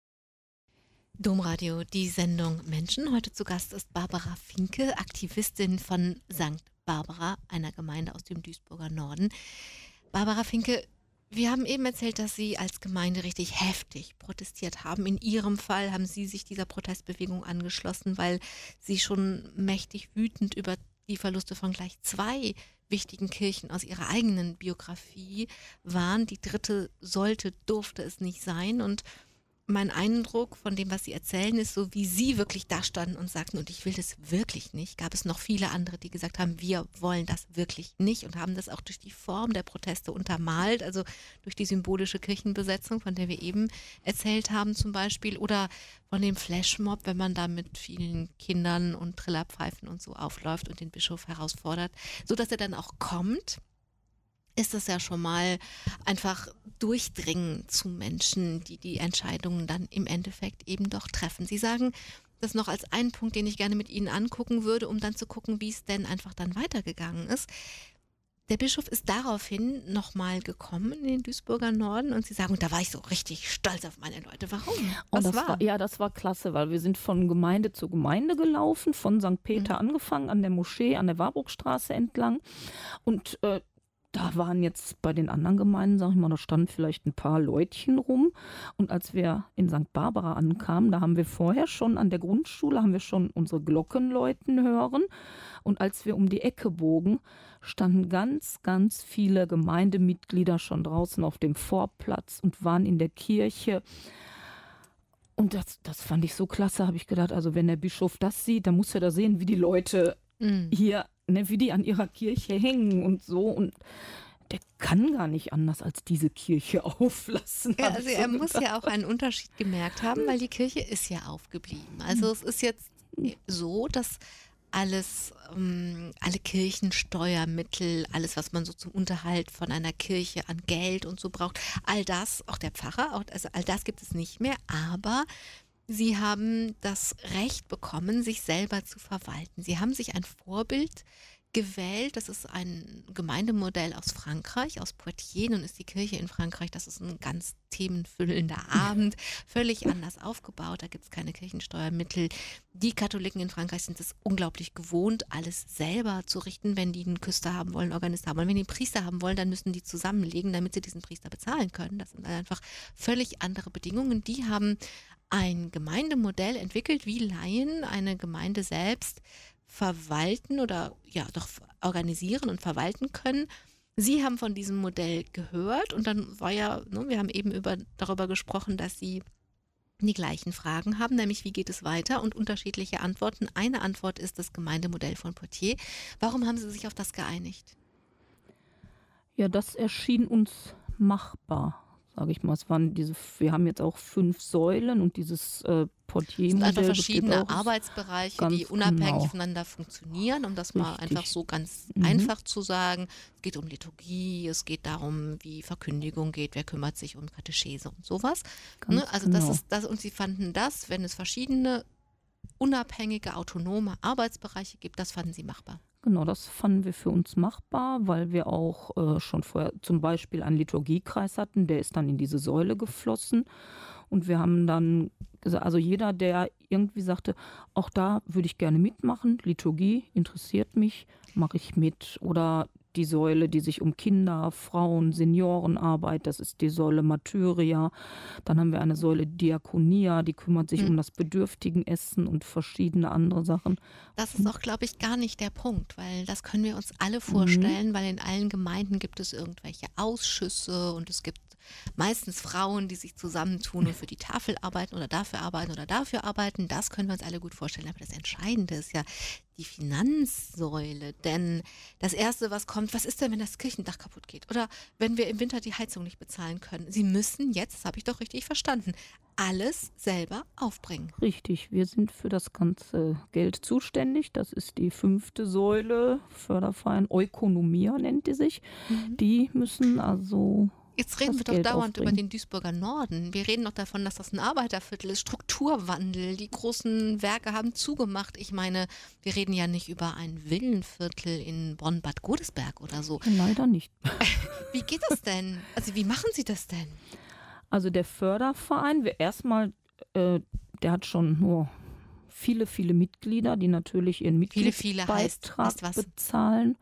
Domradio, die Sendung Menschen. Heute zu Gast ist Barbara Finke, Aktivistin von Sankt Barbara, einer Gemeinde aus dem Duisburger Norden. Barbara Finke, wir haben eben erzählt, dass Sie als Gemeinde richtig heftig protestiert haben. In Ihrem Fall haben Sie sich dieser Protestbewegung angeschlossen, weil Sie schon mächtig wütend über die Verluste von gleich zwei wichtigen Kirchen aus Ihrer eigenen Biografie waren. Die dritte sollte, durfte es nicht sein. Und mein Eindruck von dem, was Sie erzählen, ist so, wie Sie wirklich da standen und sagten, und ich will das wirklich nicht. Gab es noch viele andere, die gesagt haben, wir wollen das wirklich nicht und haben das auch durch die Form der Proteste untermalt, also durch die symbolische Kirchenbesetzung, von der wir eben erzählt haben zum Beispiel, oder von dem Flashmob, wenn man da mit vielen Kindern und Trillerpfeifen und so aufläuft und den Bischof herausfordert, sodass er dann auch kommt. Ist das ja schon mal einfach durchdringen zu Menschen, die die Entscheidungen dann im Endeffekt eben doch treffen. Sie sagen das noch als einen Punkt, den ich gerne mit Ihnen angucken würde, um dann zu gucken, wie es denn einfach dann weitergegangen ist. Der Bischof ist daraufhin nochmal gekommen in den Duisburger Norden und Sie sagen, und da war ich so richtig stolz auf meine Leute. Warum? Und Was das war? war, ja, das war klasse, weil wir sind von Gemeinde zu Gemeinde gelaufen, von Sankt Peter Mhm. angefangen, an der Moschee, an der Warburgstraße entlang. Und äh, da waren jetzt bei den anderen Gemeinden, sag ich mal, da standen vielleicht ein paar Leutchen rum. Und als wir in Sankt Barbara ankamen, da haben wir vorher schon an der Grundschule, haben wir schon unsere Glocken läuten hören. Und als wir um die Ecke bogen, standen ganz, ganz viele Gemeindemitglieder schon draußen auf dem Vorplatz und waren in der Kirche. Und das, das fand ich so klasse, habe ich gedacht, also wenn der Bischof das sieht, dann muss er da sehen, wie die Leute Mhm. hier, ne, wie die an ihrer Kirche hängen und so. Und der kann gar nicht anders als diese Kirche auflassen. Ja, hab also ich so er muss gedacht. ja auch einen Unterschied gemerkt haben, weil die Kirche ist ja aufgeblieben. Also es ist jetzt so, dass alles, ähm, alle Kirchensteuermittel, alles, was man so zum Unterhalt von einer Kirche an Geld und so braucht, all das, auch der Pfarrer, auch, also all das gibt es nicht mehr, aber Sie haben das Recht bekommen, sich selber zu verwalten. Sie haben sich ein Vorbild gewählt. Das ist ein Gemeindemodell aus Frankreich, aus Poitiers. Nun ist die Kirche in Frankreich, das ist ein ganz themenfüllender Abend, völlig anders aufgebaut. Da gibt es keine Kirchensteuermittel. Die Katholiken in Frankreich sind es unglaublich gewohnt, alles selber zu richten. Wenn die einen Küster haben wollen, einen Organist haben wollen, wenn die einen Priester haben wollen, dann müssen die zusammenlegen, damit sie diesen Priester bezahlen können. Das sind einfach völlig andere Bedingungen. Die haben ein Gemeindemodell entwickelt, wie Laien eine Gemeinde selbst verwalten oder ja doch organisieren und verwalten können. Sie haben von diesem Modell gehört und dann war ja, ne, wir haben eben über, darüber gesprochen, dass Sie die gleichen Fragen haben, nämlich wie geht es weiter und unterschiedliche Antworten. Eine Antwort ist das Gemeindemodell von Poitiers. Warum haben Sie sich auf das geeinigt? Ja, das erschien uns machbar, sage ich mal. Es waren diese, wir haben jetzt auch fünf Säulen und dieses äh, Es sind Portier-Modell. einfach das gibt verschiedene auch das- Arbeitsbereiche, ganz die unabhängig genau. voneinander funktionieren, um das mal Richtig. einfach so ganz Mhm. einfach zu sagen. Es geht um Liturgie, es geht darum, wie Verkündigung geht, wer kümmert sich um Katechese und sowas. Ganz Ne? Also das genau. ist das, und Sie fanden das, wenn es verschiedene unabhängige, autonome Arbeitsbereiche gibt, das fanden Sie machbar. Genau, das fanden wir für uns machbar, weil wir auch äh, schon vorher zum Beispiel einen Liturgiekreis hatten, der ist dann in diese Säule geflossen. Und wir haben dann gesagt, also jeder, der irgendwie sagte, auch da würde ich gerne mitmachen, Liturgie interessiert mich, mache ich mit. Oder die Säule, die sich um Kinder, Frauen, Seniorenarbeit, das ist die Säule Martyria. Dann haben wir eine Säule Diakonia, die kümmert sich Hm. um das Bedürftigenessen und verschiedene andere Sachen. Das ist auch, glaube ich, gar nicht der Punkt, weil das können wir uns alle vorstellen, weil in allen Gemeinden gibt es irgendwelche Ausschüsse und es gibt meistens Frauen, die sich zusammentun und für die Tafel arbeiten oder dafür arbeiten oder dafür arbeiten. Das können wir uns alle gut vorstellen. Aber das Entscheidende ist ja die Finanzsäule. Denn das Erste, was kommt, was ist denn, wenn das Kirchendach kaputt geht? Oder wenn wir im Winter die Heizung nicht bezahlen können? Sie müssen jetzt, das habe ich doch richtig verstanden, alles selber aufbringen. Richtig, wir sind für das ganze Geld zuständig. Das ist die fünfte Säule, Förderverein Ökonomia nennt die sich. Mhm. Die müssen also Jetzt reden das wir doch Geld dauernd über aufbringen. den Duisburger Norden. Wir reden doch davon, dass das ein Arbeiterviertel ist, Strukturwandel, die großen Werke haben zugemacht. Ich meine, wir reden ja nicht über ein Villenviertel in Bonn-Bad Godesberg oder so. Leider nicht. Wie geht das denn? Also wie machen Sie das denn? Also der Förderverein, wir erstmal, äh, der hat schon nur viele, viele Mitglieder, die natürlich ihren Viele, viele heißt, Mitgliedsbeitrag heißt was? bezahlen.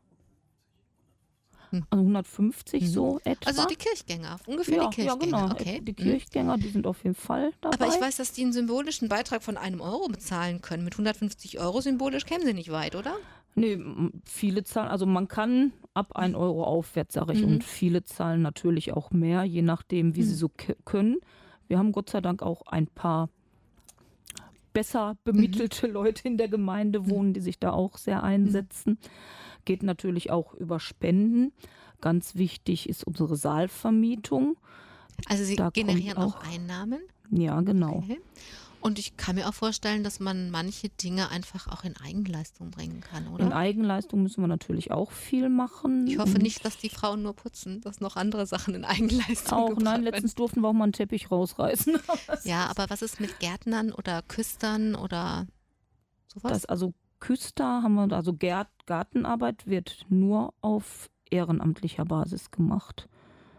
Hm. Also hundertfünfzig Mhm. so etwa. Also die Kirchgänger, ungefähr ja, die ja, Kirchgänger. genau. Okay. Die Mhm. Kirchgänger, die sind auf jeden Fall dabei. Aber ich weiß, dass die einen symbolischen Beitrag von einem Euro bezahlen können. Mit hundertfünfzig Euro symbolisch kämen sie nicht weit, oder? Nee, m- viele zahlen, also man kann ab ein Euro aufwärts, sage ich, Mhm. und viele zahlen natürlich auch mehr, je nachdem, wie sie Mhm. so k- können. Wir haben Gott sei Dank auch ein paar besser bemittelte Leute in der Gemeinde wohnen, die sich da auch sehr einsetzen. Geht natürlich auch über Spenden. Ganz wichtig ist unsere Saalvermietung. Also sie Da generieren kommt auch auch- Einnahmen. Ja, genau. Okay. Und ich kann mir auch vorstellen, dass man manche Dinge einfach auch in Eigenleistung bringen kann, In oder? Eigenleistung müssen wir natürlich auch viel machen. Ich hoffe und nicht, dass die Frauen nur putzen, dass noch andere Sachen in Eigenleistung Auch, gebracht nein, werden. letztens durften wir auch mal einen Teppich rausreißen. Ja, aber was ist mit Gärtnern oder Küstern oder sowas? Das also Küster haben wir, also Gärt, Gartenarbeit wird nur auf ehrenamtlicher Basis gemacht.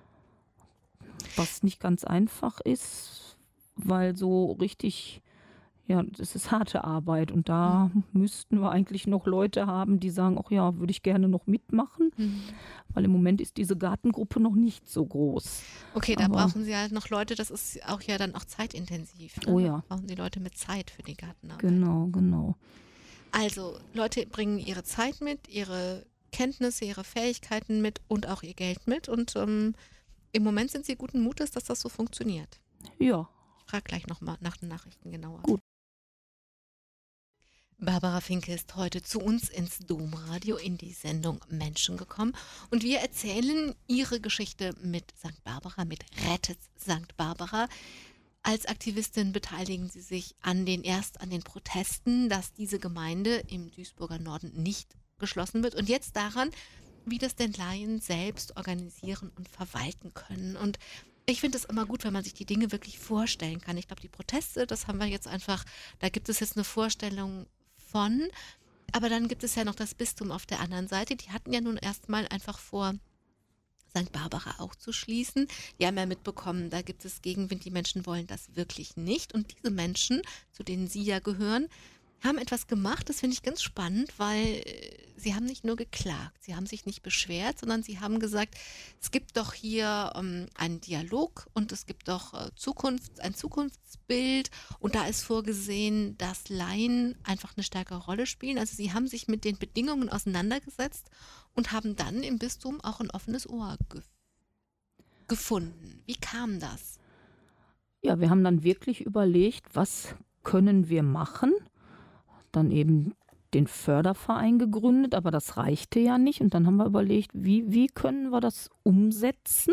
Was nicht ganz einfach ist, weil so richtig, ja, das ist harte Arbeit und da müssten wir eigentlich noch Leute haben, die sagen, ach ja, würde ich gerne noch mitmachen, Mhm. weil im Moment ist diese Gartengruppe noch nicht so groß. Okay, da Aber- brauchen Sie halt noch Leute, das ist auch ja dann auch zeitintensiv. Ne? Oh Da ja. brauchen Sie Leute mit Zeit für die Gartenarbeit. Genau, genau. Also, Leute bringen ihre Zeit mit, ihre Kenntnisse, ihre Fähigkeiten mit und auch ihr Geld mit. Und ähm, im Moment sind sie guten Mutes, dass das so funktioniert. Ja, Ich frage gleich nochmal nach den Nachrichten genauer. Gut. Barbara Finke ist heute zu uns ins Domradio in die Sendung Menschen gekommen und wir erzählen ihre Geschichte mit Sankt Barbara, mit Rettet Sankt Barbara. Als Aktivistin beteiligen sie sich an den erst an den Protesten, dass diese Gemeinde im Duisburger Norden nicht geschlossen wird und jetzt daran, wie das denn Laien selbst organisieren und verwalten können. Und ich finde es immer gut, wenn man sich die Dinge wirklich vorstellen kann. Ich glaube, die Proteste, das haben wir jetzt einfach, da gibt es jetzt eine Vorstellung von, aber dann gibt es ja noch das Bistum auf der anderen Seite. Die hatten ja nun erstmal einfach vor, Sankt Barbara auch zu schließen. Die haben ja mitbekommen, da gibt es Gegenwind, die Menschen wollen das wirklich nicht. Und diese Menschen, zu denen Sie ja gehören, haben etwas gemacht, das finde ich ganz spannend, weil äh, sie haben nicht nur geklagt, sie haben sich nicht beschwert, sondern sie haben gesagt, es gibt doch hier ähm, einen Dialog und es gibt doch äh, Zukunft, ein Zukunftsbild und da ist vorgesehen, dass Laien einfach eine stärkere Rolle spielen. Also sie haben sich mit den Bedingungen auseinandergesetzt und haben dann im Bistum auch ein offenes Ohr ge gefunden. Wie kam das? Ja, wir haben dann wirklich überlegt, was können wir machen? Dann eben den Förderverein gegründet, aber das reichte ja nicht. Und dann haben wir überlegt, wie, wie können wir das umsetzen?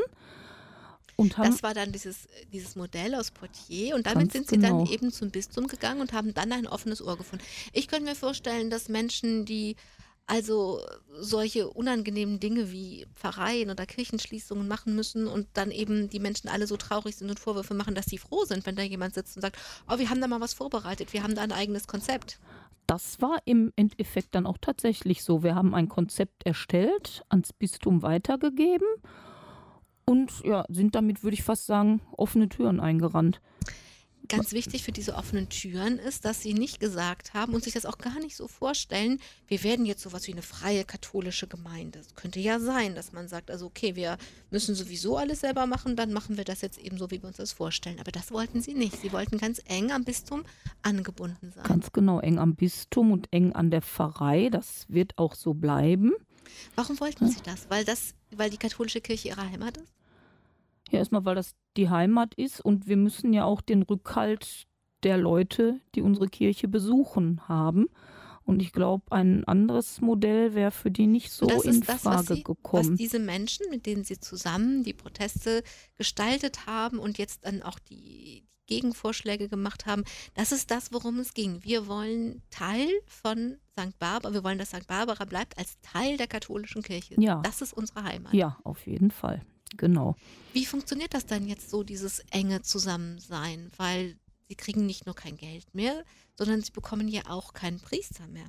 Und haben Das war dann dieses, dieses Modell aus Poitiers und damit Ganz sind sie dann genau. eben zum Bistum gegangen und haben dann ein offenes Ohr gefunden. Ich könnte mir vorstellen, dass Menschen, die also solche unangenehmen Dinge wie Pfarreien oder Kirchenschließungen machen müssen und dann eben die Menschen alle so traurig sind und Vorwürfe machen, dass sie froh sind, wenn da jemand sitzt und sagt, oh, wir haben da mal was vorbereitet, wir haben da ein eigenes Konzept. Das war im Endeffekt dann auch tatsächlich so. Wir haben ein Konzept erstellt, ans Bistum weitergegeben und ja, sind damit, würde ich fast sagen, offene Türen eingerannt. Ganz wichtig für diese offenen Türen ist, dass sie nicht gesagt haben und sich das auch gar nicht so vorstellen, wir werden jetzt sowas wie eine freie katholische Gemeinde. Es könnte ja sein, dass man sagt, also okay, wir müssen sowieso alles selber machen, dann machen wir das jetzt eben so, wie wir uns das vorstellen. Aber das wollten sie nicht. Sie wollten ganz eng am Bistum angebunden sein. Ganz genau, eng am Bistum und eng an der Pfarrei. Das wird auch so bleiben. Warum wollten sie das? Weil das, weil die katholische Kirche ihre Heimat ist? Ja, erstmal, weil das die Heimat ist und wir müssen ja auch den Rückhalt der Leute, die unsere Kirche besuchen, haben. Und ich glaube, ein anderes Modell wäre für die nicht so Und das in ist das, was Frage Sie, was gekommen. diese Menschen, mit denen Sie zusammen die Proteste gestaltet haben und jetzt dann auch die, die Gegenvorschläge gemacht haben, das ist das, worum es ging. Wir wollen Teil von Sankt Barbara, wir wollen, dass Sankt Barbara bleibt als Teil der katholischen Kirche. Ja, Das ist unsere Heimat. ja, auf jeden Fall. Genau. Wie funktioniert das dann jetzt so, dieses enge Zusammensein? Weil Sie kriegen nicht nur kein Geld mehr, sondern Sie bekommen ja auch keinen Priester mehr.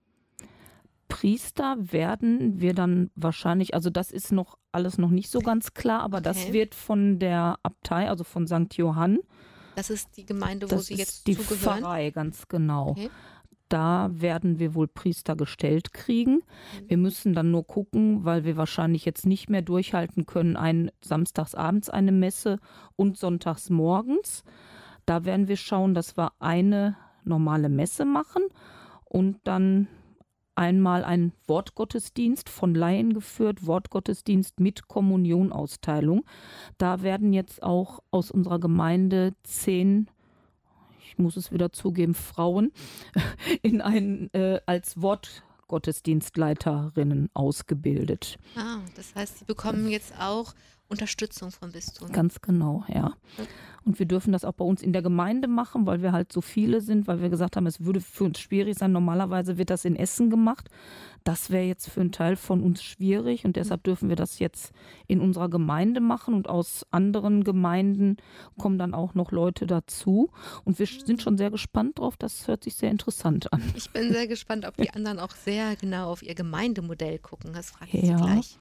Priester werden wir dann wahrscheinlich, also das ist noch alles noch nicht so ganz klar, aber das Okay. wird von der Abtei, also von Sankt Johann, Das ist die Gemeinde, wo das Sie ist jetzt die zugehören. Pfarrei, ganz genau. Okay. Da werden wir wohl Priester gestellt kriegen. Mhm. Wir müssen dann nur gucken, weil wir wahrscheinlich jetzt nicht mehr durchhalten können, ein samstagsabends eine Messe und sonntags morgens. Da werden wir schauen, dass wir eine normale Messe machen und dann einmal ein Wortgottesdienst von Laien geführt, Wortgottesdienst mit Kommunionausteilung. Da werden jetzt auch aus unserer Gemeinde zehn, ich muss es wieder zugeben, Frauen in einen, äh, als Wortgottesdienstleiterinnen ausgebildet. Ah, das heißt, Sie bekommen jetzt auch Unterstützung vom Bistum. Ganz genau, ja. Und wir dürfen das auch bei uns in der Gemeinde machen, weil wir halt so viele sind, weil wir gesagt haben, es würde für uns schwierig sein. Normalerweise wird das in Essen gemacht. Das wäre jetzt für einen Teil von uns schwierig und deshalb dürfen wir das jetzt in unserer Gemeinde machen und aus anderen Gemeinden kommen dann auch noch Leute dazu. Und wir sind schon sehr gespannt drauf. Das hört sich sehr interessant an. Ich bin sehr gespannt, ob die anderen auch sehr genau auf ihr Gemeindemodell gucken. Das frage ich Sie Ja. gleich.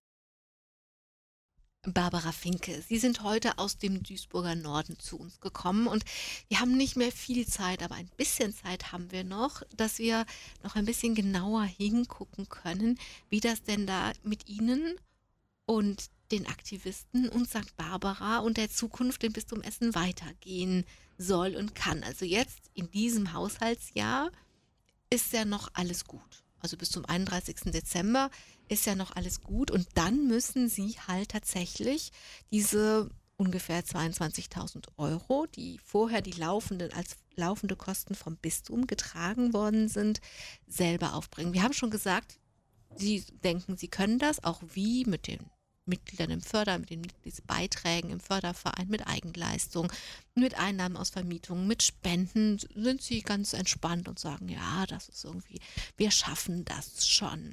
Barbara Finke, Sie sind heute aus dem Duisburger Norden zu uns gekommen und wir haben nicht mehr viel Zeit, aber ein bisschen Zeit haben wir noch, dass wir noch ein bisschen genauer hingucken können, wie das denn da mit Ihnen und den Aktivisten und Sankt Barbara und der Zukunft im Bistum Essen weitergehen soll und kann. Also jetzt in diesem Haushaltsjahr ist ja noch alles gut. Also bis zum einunddreißigsten Dezember ist ja noch alles gut und dann müssen Sie halt tatsächlich diese ungefähr zweiundzwanzigtausend Euro, die vorher die laufenden als laufende Kosten vom Bistum getragen worden sind, selber aufbringen. Wir haben schon gesagt, Sie denken, Sie können das, auch wie mit den Mitgliedern im Förder, mit den Mitgliedsbeiträgen im Förderverein, mit Eigenleistung, mit Einnahmen aus Vermietungen, mit Spenden sind Sie ganz entspannt und sagen, ja, das ist irgendwie, wir schaffen das schon.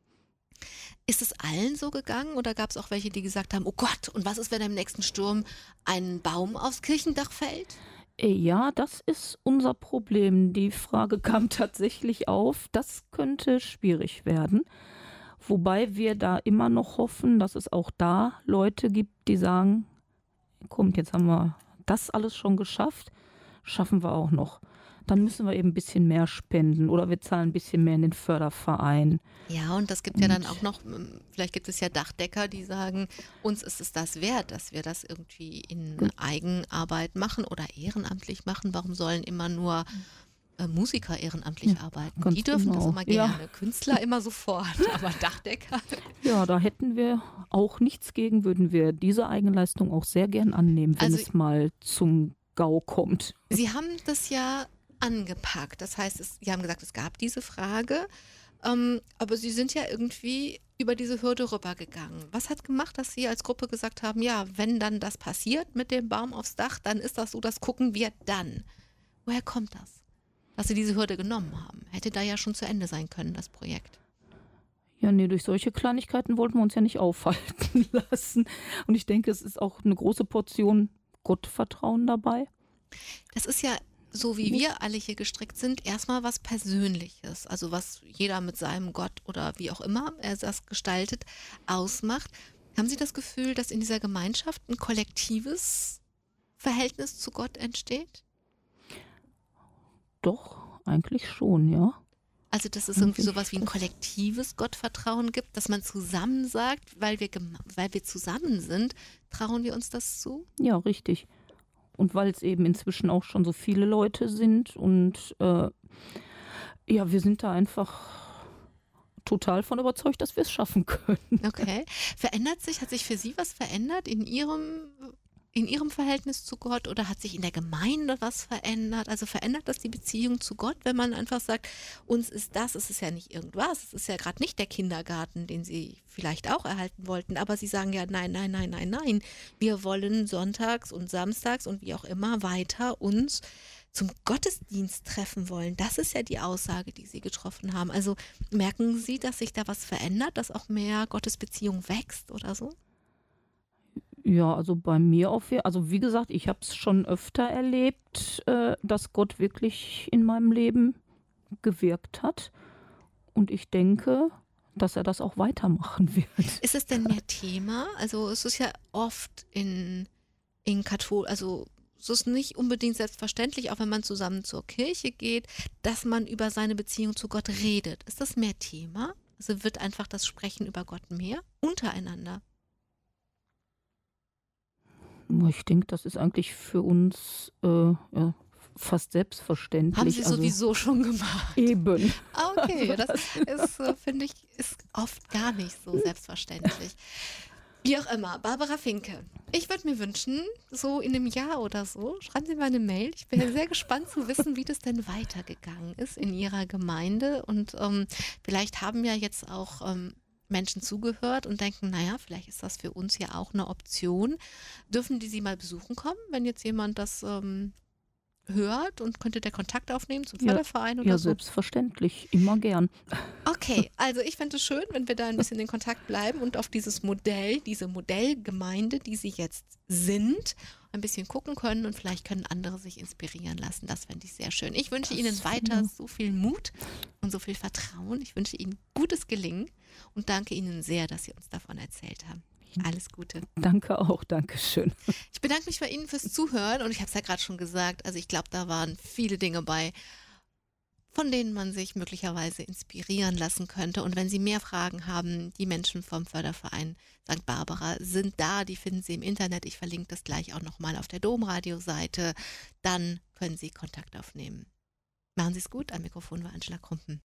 Ist es allen so gegangen oder gab es auch welche, die gesagt haben, oh Gott, und was ist, wenn im nächsten Sturm ein Baum aufs Kirchendach fällt? Ja, das ist unser Problem. Die Frage kam tatsächlich auf. Das könnte schwierig werden. Wobei wir da immer noch hoffen, dass es auch da Leute gibt, die sagen, kommt, jetzt haben wir das alles schon geschafft, schaffen wir auch noch. Dann müssen wir eben ein bisschen mehr spenden oder wir zahlen ein bisschen mehr in den Förderverein. Ja, und das gibt ja dann auch noch, vielleicht gibt es ja Dachdecker, die sagen, uns ist es das wert, dass wir das irgendwie in Eigenarbeit machen oder ehrenamtlich machen. Warum sollen immer nur äh, Musiker ehrenamtlich Ja, arbeiten? ganz Die dürfen das genau. immer Ja. gerne. Künstler immer sofort, aber Dachdecker. Ja, da hätten wir auch nichts gegen, würden wir diese Eigenleistung auch sehr gern annehmen, wenn Also- es mal zum Gau kommt. Sie haben das ja angepackt. Das heißt, es, Sie haben gesagt, es gab diese Frage, ähm, aber Sie sind ja irgendwie über diese Hürde rübergegangen. Was hat gemacht, dass Sie als Gruppe gesagt haben, ja, wenn dann das passiert mit dem Baum aufs Dach, dann ist das so, das gucken wir dann. Woher kommt das? Dass Sie diese Hürde genommen haben. Hätte da ja schon zu Ende sein können, das Projekt. Ja, nee, durch solche Kleinigkeiten wollten wir uns ja nicht aufhalten lassen. Und ich denke, es ist auch eine große Portion Gottvertrauen dabei. Das ist ja, so wie wir alle hier gestrickt sind, erstmal was Persönliches. Also was jeder mit seinem Gott oder wie auch immer er das gestaltet, ausmacht. Haben Sie das Gefühl, dass in dieser Gemeinschaft ein kollektives Verhältnis zu Gott entsteht? Doch, eigentlich schon, ja. Also dass es irgendwie Irgendwie sowas wie ein kollektives Gottvertrauen gibt, dass man zusammen sagt, weil wir, gem- weil wir zusammen sind, trauen wir uns das zu? Ja, richtig. Und weil es eben inzwischen auch schon so viele Leute sind und äh, ja, wir sind da einfach total von überzeugt, dass wir es schaffen können. Okay. Verändert sich, hat sich für Sie was verändert in Ihrem in Ihrem Verhältnis zu Gott oder hat sich in der Gemeinde was verändert? Also verändert das die Beziehung zu Gott, wenn man einfach sagt, uns ist das, es ist ja nicht irgendwas, es ist ja gerade nicht der Kindergarten, den Sie vielleicht auch erhalten wollten, aber Sie sagen ja, nein, nein, nein, nein, nein, wir wollen sonntags und samstags und wie auch immer weiter uns zum Gottesdienst treffen wollen. Das ist ja die Aussage, die Sie getroffen haben. Also merken Sie, dass sich da was verändert, dass auch mehr Gottesbeziehung wächst oder so? Ja, also bei mir auf je also wie gesagt, ich habe es schon öfter erlebt, äh, dass Gott wirklich in meinem Leben gewirkt hat. Und ich denke, dass er das auch weitermachen wird. Ist es denn mehr Thema? Also es ist ja oft in, in Kathol, also es ist nicht unbedingt selbstverständlich, auch wenn man zusammen zur Kirche geht, dass man über seine Beziehung zu Gott redet. Ist das mehr Thema? Also wird einfach das Sprechen über Gott mehr untereinander? Ich denke, das ist eigentlich für uns, äh, ja, fast Haben selbstverständlich. Sie Also sowieso schon gemacht. eben. Ah, okay, das ist, äh, finde ich, ist oft gar nicht so selbstverständlich. Wie auch immer, Barbara Finke. Ich würde mir wünschen, so in einem Jahr oder so, schreiben Sie mal eine Mail. Ich bin ja sehr gespannt zu wissen, wie das denn weitergegangen ist in Ihrer Gemeinde. Und ähm, vielleicht haben ja jetzt auch ähm, Menschen zugehört und denken, naja, vielleicht ist das für uns ja auch eine Option. Dürfen die Sie mal besuchen kommen, wenn jetzt jemand das ähm, hört und könnte der Kontakt aufnehmen zum Ja, Förderverein oder ja, so? selbstverständlich, immer gern. Okay, also ich fände es schön, wenn wir da ein bisschen in Kontakt bleiben und auf dieses Modell, diese Modellgemeinde, die Sie jetzt sind, ein bisschen gucken können und vielleicht können andere sich inspirieren lassen. Das fände ich sehr schön. Ich wünsche Das Ihnen weiter ja. so viel Mut und so viel Vertrauen. Ich wünsche Ihnen gutes Gelingen und danke Ihnen sehr, dass Sie uns davon erzählt haben. Alles Gute. Danke auch, danke schön. Ich bedanke mich bei Ihnen fürs Zuhören und ich habe es ja gerade schon gesagt, also ich glaube, da waren viele Dinge bei, von denen man sich möglicherweise inspirieren lassen könnte. Und wenn Sie mehr Fragen haben, die Menschen vom Förderverein Sankt Barbara sind da, die finden Sie im Internet. Ich verlinke das gleich auch nochmal auf der Domradio-Seite. Dann können Sie Kontakt aufnehmen. Machen Sie es gut. Am Mikrofon war Angela Krumpen.